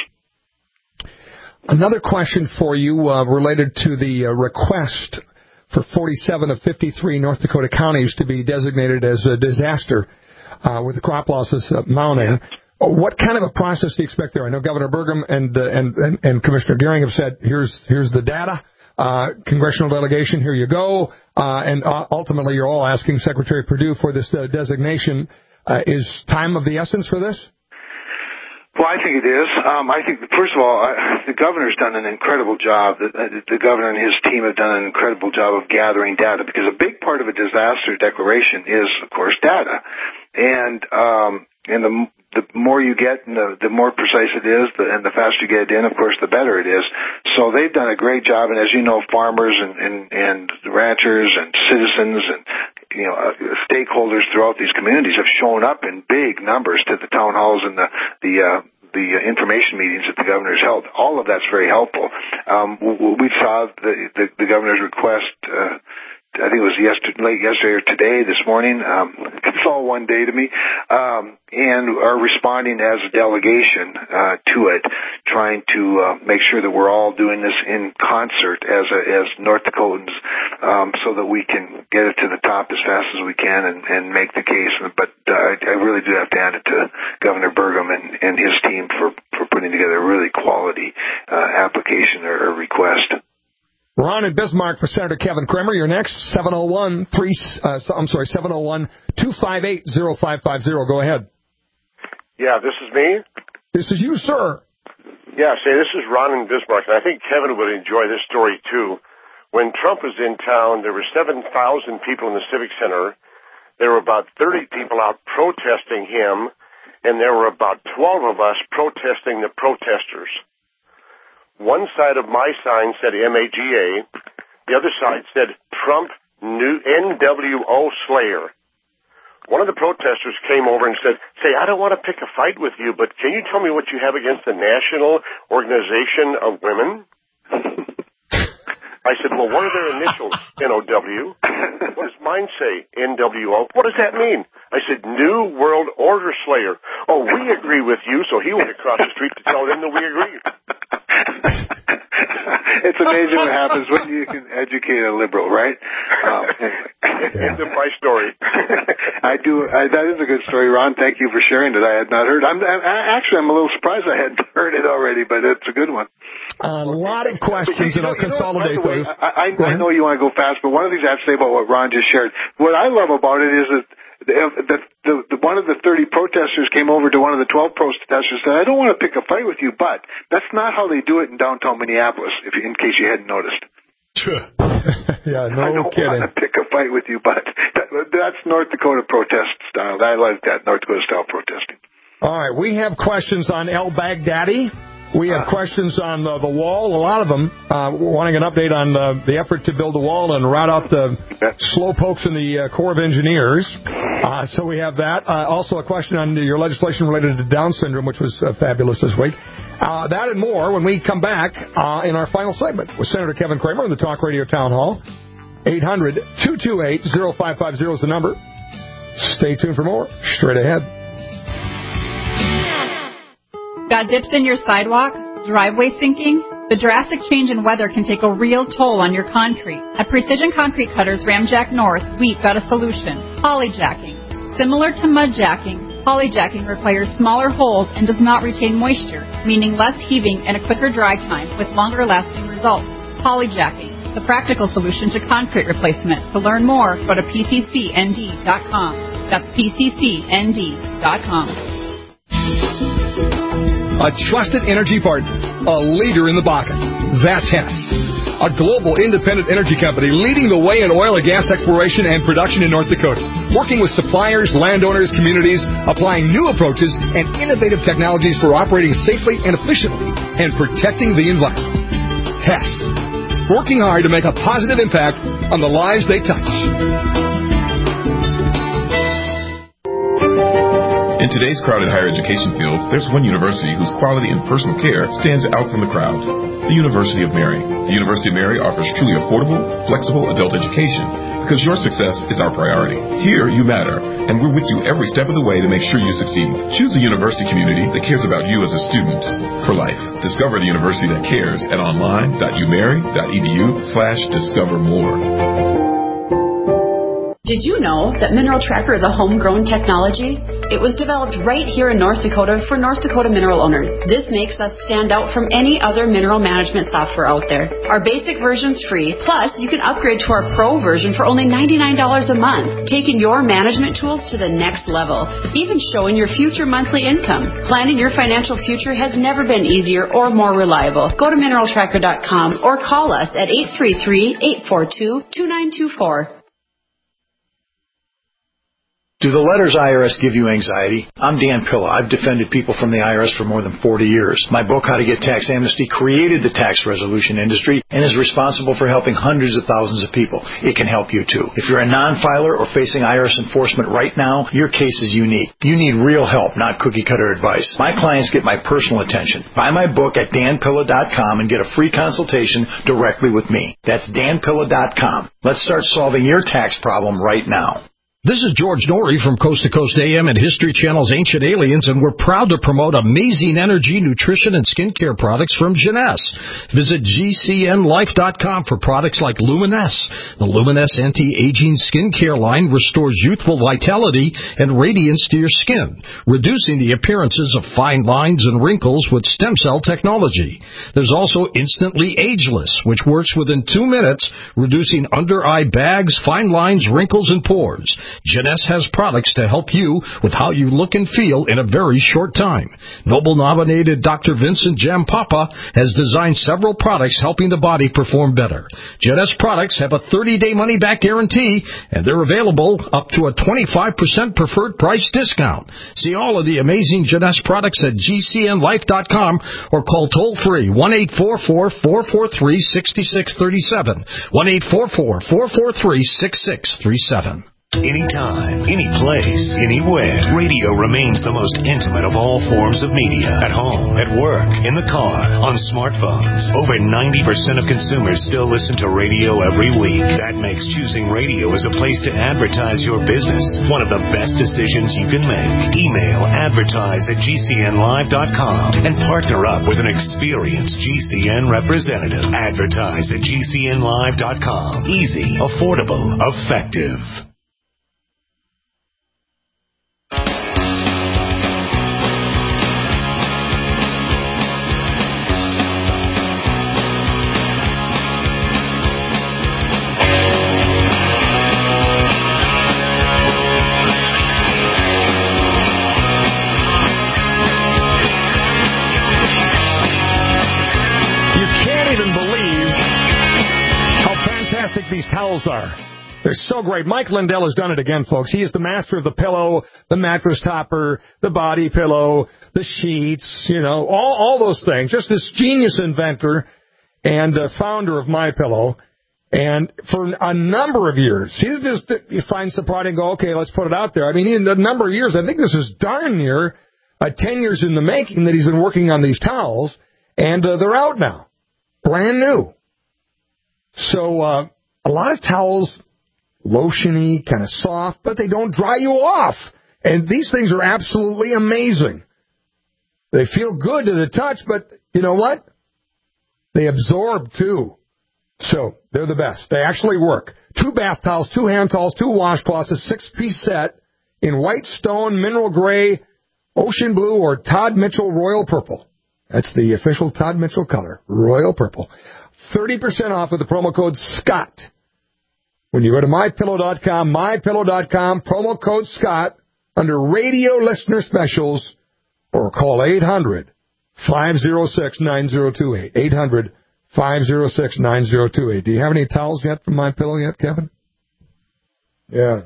Another question for you uh, related to the uh, request for forty-seven of fifty-three North Dakota counties to be designated as a disaster uh, with the crop losses uh, mounting. What kind of a process do you expect there? I know Governor Burgum and, uh, and, and, and Commissioner Gehring have said, here's, here's the data. Uh, congressional delegation, here you go. Uh, and uh, ultimately, you're all asking Secretary Perdue for this uh, designation. Uh, is time of the essence for this? Well, I think it is. Um, I think, first of all, I, the governor's done an incredible job. The, the governor and his team have done an incredible job of gathering data, because a big part of a disaster declaration is, of course, data. And um, and the the more you get, and the, the more precise it is, the, and the faster you get it in, of course, the better it is. So they've done a great job, and as you know, farmers and, and, and ranchers and citizens and, you know, uh, stakeholders throughout these communities have shown up in big numbers to the town halls and the, the, uh, the information meetings that the governor's held. All of that's very helpful. Um, we saw the, the, the governor's request, uh, I think it was yesterday, late yesterday or today, this morning. Um, it's all one day to me. Um, and are responding as a delegation uh, to it, trying to uh, make sure that we're all doing this in concert as a, as North Dakotans, um, so that we can get it to the top as fast as we can and, and make the case. But uh, I, I really do have to hand it to Governor Burgum and, and his team for, for putting together a really quality uh, application or, or request. Ron in Bismarck for Senator Kevin Kramer. You're next. seven oh one three. Uh, I'm sorry, seven oh one two five eight oh five five oh. Go ahead. Yeah, this is me. This is you, sir. Yeah, say this is Ron in Bismarck, and I think Kevin would enjoy this story too. When Trump was in town, there were seven thousand people in the Civic Center. There were about thirty people out protesting him, and there were about twelve of us protesting the protesters. One side of my sign said M A G A. The other side said Trump new N W O Slayer. One of the protesters came over and said, say, I don't want to pick a fight with you, but can you tell me what you have against the National Organization of Women? I said, well, what are their initials? N O W. What does mine say? N W O. What does that mean? I said, New World Order Slayer. Oh, we agree with you. So he went across the street to tell them that we agree. It's amazing what happens when you can educate a liberal, right? Um, End of my story. I do. I, that is a good story, Ron. Thank you for sharing it. I had not heard. I'm I, actually I'm a little surprised I hadn't heard it already, but it's a good one. A lot of questions, and I'll consolidate know, those. I, I, I know you want to go fast, but one of the things I have to say about what Ron just shared, what I love about it is that the, the, the, the, one of the thirty protesters came over to one of the twelve protesters and said, I don't want to pick a fight with you, but that's not how they do it in downtown Minneapolis, if in case you hadn't noticed. Yeah, no I don't kidding. want to pick a fight with you, but that, that's North Dakota protest style. I like that, North Dakota style protesting. All right, we have questions on El-Baghdadi. We have questions on uh, the wall, a lot of them, uh, wanting an update on uh, the effort to build a wall and rout out the slow pokes in the uh, Corps of Engineers. Uh, so we have that. Uh, also a question on your legislation related to Down syndrome, which was uh, fabulous this week. Uh, that and more when we come back uh, in our final segment with Senator Kevin Kramer in the Talk Radio Town Hall. eight hundred two two eight oh five five oh is the number. Stay tuned for more. Straight ahead. Got dips in your sidewalk? Driveway sinking? The drastic change in weather can take a real toll on your concrete. At Precision Concrete Cutters Ramjack North, we've got a solution. Polyjacking. Similar to mudjacking, polyjacking requires smaller holes and does not retain moisture, meaning less heaving and a quicker dry time with longer lasting results. Polyjacking, the practical solution to concrete replacement. To learn more, go to P C C N D dot com. That's P C C N D dot com. A trusted energy partner, a leader in the Bakken. That's Hess, a global independent energy company leading the way in oil and gas exploration and production in North Dakota, working with suppliers, landowners, communities, applying new approaches and innovative technologies for operating safely and efficiently and protecting the environment. Hess, working hard to make a positive impact on the lives they touch. In today's crowded higher education field, there's one university whose quality and personal care stands out from the crowd. The University of Mary. The University of Mary offers truly affordable, flexible adult education because your success is our priority. Here, you matter, and we're with you every step of the way to make sure you succeed. Choose a university community that cares about you as a student for life. Discover the university that cares at online.umary.edu slash discover more. Did you know that Mineral Tracker is a homegrown technology? It was developed right here in North Dakota for North Dakota mineral owners. This makes us stand out from any other mineral management software out there. Our basic version's free, plus you can upgrade to our pro version for only ninety-nine dollars a month, taking your management tools to the next level, even showing your future monthly income. Planning your financial future has never been easier or more reliable. Go to mineral tracker dot com or call us at eight three three, eight four two, two nine two four. Do the letters I R S give you anxiety? I'm Dan Pilla. I've defended people from the I R S for more than forty years. My book, How to Get Tax Amnesty, created the tax resolution industry and is responsible for helping hundreds of thousands of people. It can help you too. If you're a non-filer or facing I R S enforcement right now, your case is unique. You need real help, not cookie-cutter advice. My clients get my personal attention. Buy my book at dan pilla dot com and get a free consultation directly with me. That's dan pilla dot com. Let's start solving your tax problem right now. This is George Norrie from Coast to Coast A M and History Channel's Ancient Aliens, and we're proud to promote amazing energy, nutrition, and skincare products from Jeunesse. Visit G C N life dot com for products like Luminesse. The Luminesse anti-aging skincare line restores youthful vitality and radiance to your skin, reducing the appearances of fine lines and wrinkles with stem cell technology. There's also Instantly Ageless, which works within two minutes, reducing under-eye bags, fine lines, wrinkles, and pores. Jeunesse has products to help you with how you look and feel in a very short time. Nobel-nominated Doctor Vincent Jampapa has designed several products helping the body perform better. Jeunesse products have a thirty-day money-back guarantee, and they're available up to a twenty-five percent preferred price discount. See all of the amazing Jeunesse products at G C N life dot com or call toll-free one eight four four, four four three, six six three seven, one eight four four, four four three, six six three seven. Anytime, any place, anywhere, radio remains the most intimate of all forms of media. At home, at work, in the car, on smartphones. Over ninety percent of consumers still listen to radio every week. That makes choosing radio as a place to advertise your business one of the best decisions you can make. Email advertise at G C N live dot com and partner up with an experienced G C N representative. Advertise at G C N live dot com. Easy, affordable, effective. These towels are. They're so great. Mike Lindell has done it again, folks. He is the master of the pillow, the mattress topper, the body pillow, the sheets, you know, all, all those things. Just this genius inventor and uh, founder of MyPillow. And for a number of years, he's just, he finds the product and go, okay, let's put it out there. I mean, in a number of years, I think this is darn near uh, ten years in the making that he's been working on these towels, and uh, they're out now. Brand new. So, uh, a lot of towels lotiony, kind of soft, but they don't dry you off. And these things are absolutely amazing. They feel good to the touch, but you know what? They absorb, too. So, they're the best. They actually work. Two bath towels, two hand towels, two washcloths, a six-piece set in white stone, mineral gray, ocean blue, or Todd Mitchell Royal Purple. That's the official Todd Mitchell color, Royal Purple. thirty percent off with the promo code SCOTT. When you go to my pillow dot com, my pillow dot com, promo code SCOTT, under radio listener specials, or call eight hundred, five oh six, nine oh two eight. eight hundred, five oh six, nine oh two eight. Do you have any towels yet from My Pillow yet, Kevin? Yeah.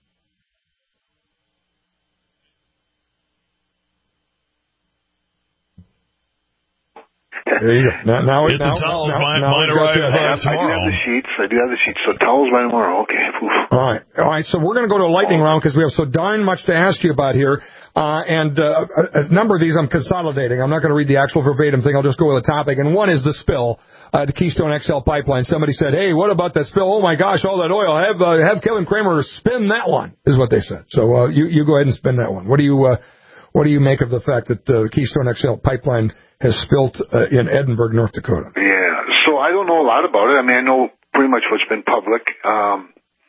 There you go. Now, now, Get now, the towels. now, mine now mine we've got arrive this. uh, I do tomorrow. have the sheets. I do have the sheets. So towels by tomorrow. Okay. Oof. All right. All right. So we're going to go to a lightning round because we have so darn much to ask you about here. Uh, and uh, a, a number of these I'm consolidating. I'm not going to read the actual verbatim thing. I'll just go with a topic. And one is the spill uh, the Keystone X L pipeline. Somebody said, hey, what about that spill? Oh, my gosh, all that oil. Have uh, have Kevin Kramer spin that one, is what they said. So uh, you, you go ahead and spin that one. What do you uh, what do you make of the fact that uh, Keystone X L pipeline has spilt uh, in Edinburgh, North Dakota? Yeah. So I don't know a lot about it. I mean, I know pretty much what's been public. Um,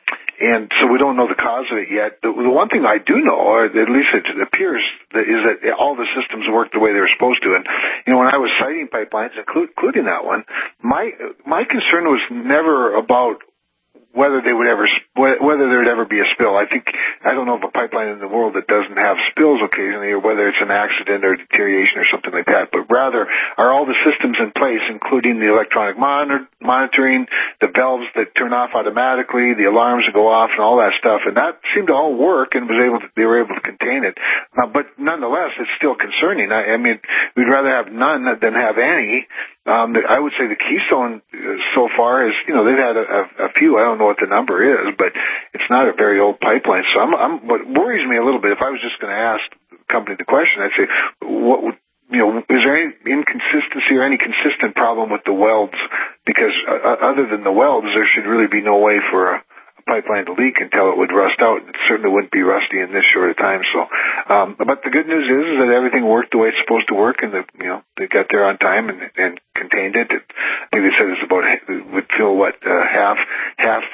and so we don't know the cause of it yet. The, the one thing I do know, or at least it appears, that is that all the systems work the way they were supposed to. And, you know, when I was citing pipelines, including that one, my my concern was never about whether they would ever, whether there would ever be a spill. I think, I don't know of a pipeline in the world that doesn't have spills occasionally, or whether it's an accident or deterioration or something like that. But rather, are all the systems in place, including the electronic monitor, monitoring, the valves that turn off automatically, the alarms that go off, and all that stuff. And that seemed to all work, and was able to, they were able to contain it. Uh, but nonetheless, it's still concerning. I, I mean, we'd rather have none than have any. Um, the, I would say the Keystone uh, so far is, you know, they've had a, a, a few. I don't know what the number is, but it's not a very old pipeline. So I'm, I'm, what worries me a little bit, if I was just going to ask the company the question, I'd say, what would, you know, is there any inconsistency or any consistent problem with the welds? Because uh, other than the welds, there should really be no way for a pipeline to leak until it would rust out. It certainly wouldn't be rusty in this short a time. So, um, but the good news is, is that everything worked the way it's supposed to work, and the, you know, they got there on time and, and contained it. it. I think they said it's about, it would fill what, uh, half, half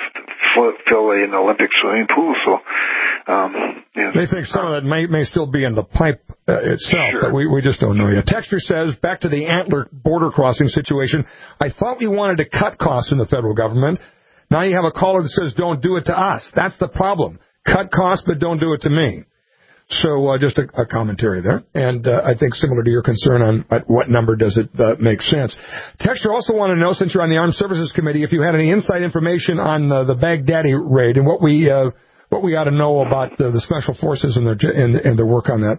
fill an Olympic swimming pool. So, um, yeah. They think some of that may, may still be in the pipe uh, itself, sure. but we, we just don't know yet. Texter says, back to the Antler border crossing situation. I thought we wanted to cut costs in the federal government. Now you have a caller that says, don't do it to us. That's the problem. Cut costs, but don't do it to me. So uh, just a, a commentary there. And uh, I think similar to your concern on at what number does it uh, make sense. Texter also wanted to know, since you're on the Armed Services Committee, if you had any inside information on uh, the Baghdadi raid and what we uh, what we ought to know about uh, the Special Forces and their, and, and their work on that.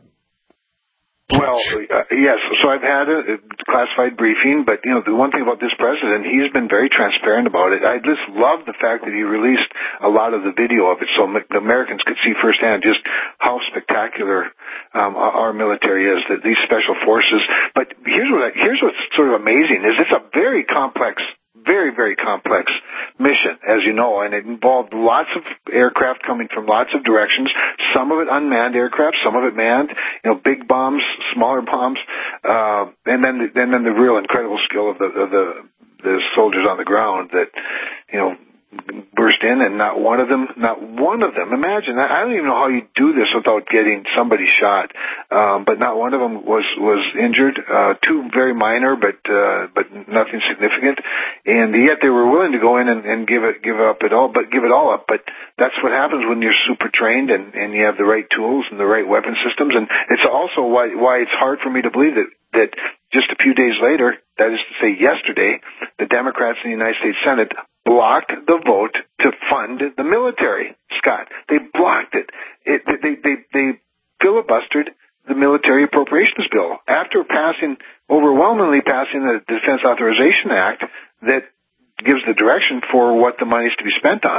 Well, uh, yes, so I've had a, a classified briefing, but, you know, the one thing about this president, he's been very transparent about it. I just love the fact that he released a lot of the video of it so the Americans could see firsthand just how spectacular um, our military is, that these special forces. But here's what I, here's what's sort of amazing, is it's a very complex very, very complex mission, as you know, and it involved lots of aircraft coming from lots of directions, some of it unmanned aircraft, some of it manned, you know, big bombs, smaller bombs, uh, and then the, and then the real incredible skill of the, of the, the soldiers on the ground that, you know, burst in, and not one of them, not one of them, imagine, I don't even know how you do this without getting somebody shot, um, but not one of them was, was injured, uh, two very minor, but, uh, but nothing significant, and yet they were willing to go in and, and give it, give up it all, but give it all up, but that's what happens when you're super trained and, and you have the right tools and the right weapon systems, and it's also why, why it's hard for me to believe that, that just a few days later, that is to say yesterday, the Democrats in the United States Senate blocked the vote to fund the military, Scott. They blocked it. it they, they, they filibustered the military appropriations bill after passing, overwhelmingly passing the Defense Authorization Act that gives the direction for what the money is to be spent on.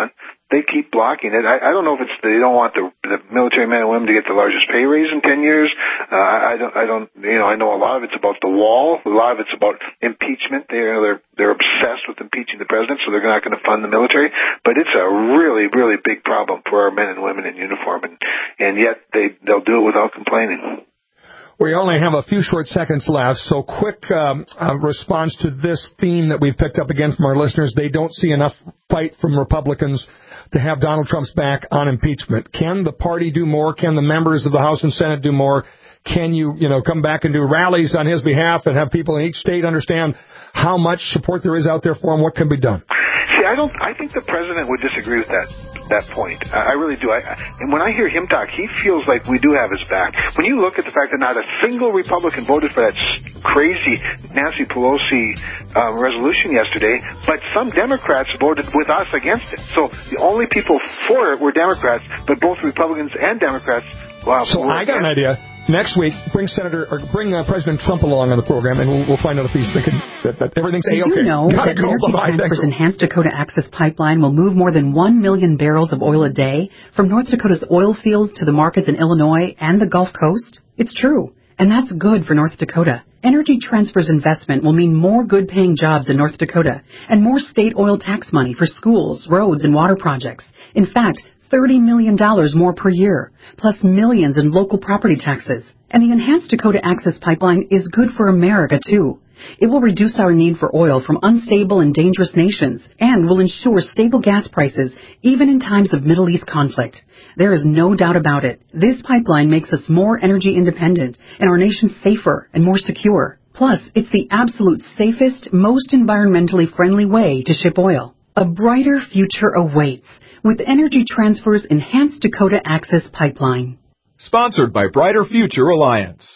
they keep blocking it. I, I don't know if it's they don't want the, the military men and women to get the largest pay raise in ten years. Uh, I don't, I don't, you know, I know a lot of it's about the wall. A lot of it's about impeachment. They're they're they're obsessed with impeaching the president, so they're not going to fund the military. But it's a really, really big problem for our men and women in uniform, and and yet they they'll do it without complaining. We only have a few short seconds left, so quick um, uh, response to this theme that we've picked up again from our listeners. They don't see enough fight from Republicans to have Donald Trump's back on impeachment. Can the party do more? Can the members of the House and Senate do more? Can you, you know, come back and do rallies on his behalf and have people in each state understand how much support there is out there for him? What can be done? See, I don't. I think the president would disagree with that that point. I, I really do. I, and when I hear him talk, he feels like we do have his back. When you look at the fact that not a single Republican voted for that crazy Nancy Pelosi um, resolution yesterday, but some Democrats voted with us against it. So the only people for it were Democrats, but both Republicans and Democrats. Wow. So I got an idea. Next week, bring Senator or bring uh, President Trump along on the program, and we'll, we'll find out if he's thinking that, that everything's Did A-okay. you know Gotta that go. Energy Bye-bye. Transfer's Thanks. Enhanced Dakota Access Pipeline will move more than one million barrels of oil a day from North Dakota's oil fields to the markets in Illinois and the Gulf Coast? It's true, and that's good for North Dakota. Energy Transfer's investment will mean more good-paying jobs in North Dakota and more state oil tax money for schools, roads, and water projects. In fact, thirty million dollars more per year, plus millions in local property taxes. And the Enhanced Dakota Access Pipeline is good for America, too. It will reduce our need for oil from unstable and dangerous nations and will ensure stable gas prices even in times of Middle East conflict. There is no doubt about it. This pipeline makes us more energy independent and our nation safer and more secure. Plus, it's the absolute safest, most environmentally friendly way to ship oil. A brighter future awaits with Energy Transfer's Enhanced Dakota Access Pipeline. Sponsored by Brighter Future Alliance.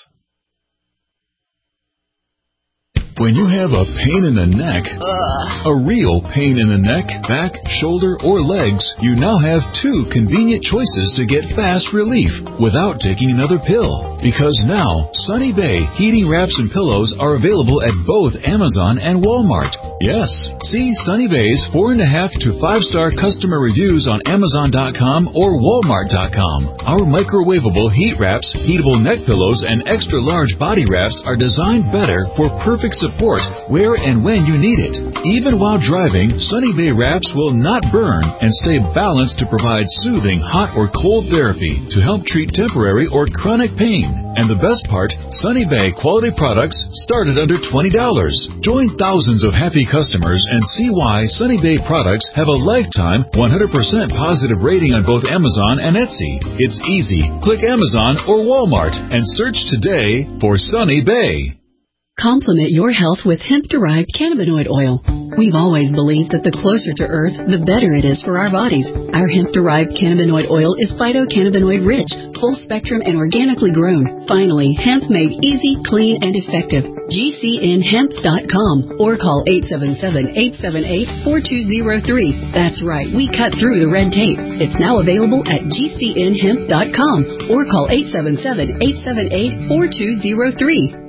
When you have a pain in the neck, Ugh. a real pain in the neck, back, shoulder, or legs, you now have two convenient choices to get fast relief without taking another pill. Because now, Sunny Bay heating wraps and pillows are available at both Amazon and Walmart. Yes, see Sunny Bay's four and a half to five star customer reviews on Amazon dot com or Walmart dot com. Our microwavable heat wraps, heatable neck pillows, and extra large body wraps are designed better for perfect support where and when you need it. Even while driving, Sunny Bay wraps will not burn and stay balanced to provide soothing hot or cold therapy to help treat temporary or chronic pain. And the best part, Sunny Bay quality products start at under twenty dollars. Join thousands of happy customers and see why Sunny Bay products have a lifetime one hundred percent positive rating on both Amazon and Etsy. It's easy. Click Amazon or Walmart and search today for Sunny Bay. Complement your health with hemp-derived cannabinoid oil. We've always believed that the closer to Earth, the better it is for our bodies. Our hemp-derived cannabinoid oil is phytocannabinoid-rich, full-spectrum, and organically grown. Finally, hemp made easy, clean, and effective. G C N hemp dot com or call eight seven seven, eight seven eight, four two zero three. That's right, we cut through the red tape. It's now available at G C N hemp dot com or call eight seven seven, eight seven eight, four two zero three.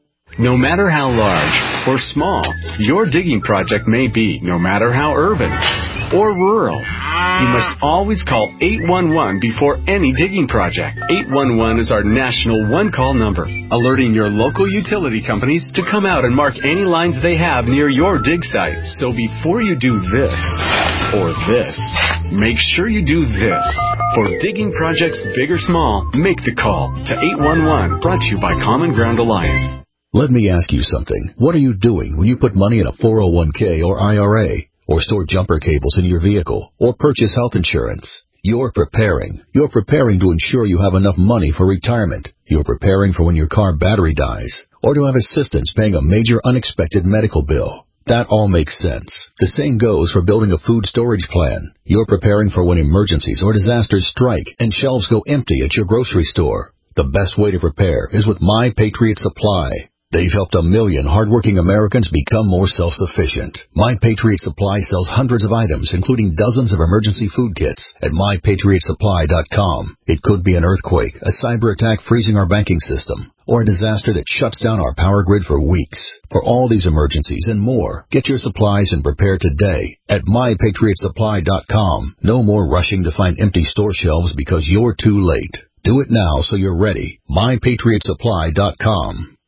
No matter how large or small your digging project may be, no matter how urban or rural, you must always call eight one one before any digging project. eight one one is our national one-call number, alerting your local utility companies to come out and mark any lines they have near your dig site. So before you do this or this, make sure you do this. For digging projects big or small, make the call to eight one one, brought to you by Common Ground Alliance. Let me ask you something. What are you doing when you put money in a four oh one k or I R A, or store jumper cables in your vehicle, or purchase health insurance? You're preparing. You're preparing to ensure you have enough money for retirement. You're preparing for when your car battery dies, or to have assistance paying a major unexpected medical bill. That all makes sense. The same goes for building a food storage plan. You're preparing for when emergencies or disasters strike and shelves go empty at your grocery store. The best way to prepare is with My Patriot Supply. They've helped a million hardworking Americans become more self-sufficient. My Patriot Supply sells hundreds of items, including dozens of emergency food kits at my patriot supply dot com. It could be an earthquake, a cyber attack freezing our banking system, or a disaster that shuts down our power grid for weeks. For all these emergencies and more, get your supplies and prepare today at my patriot supply dot com. No more rushing to find empty store shelves because you're too late. Do it now so you're ready. my patriot supply dot com.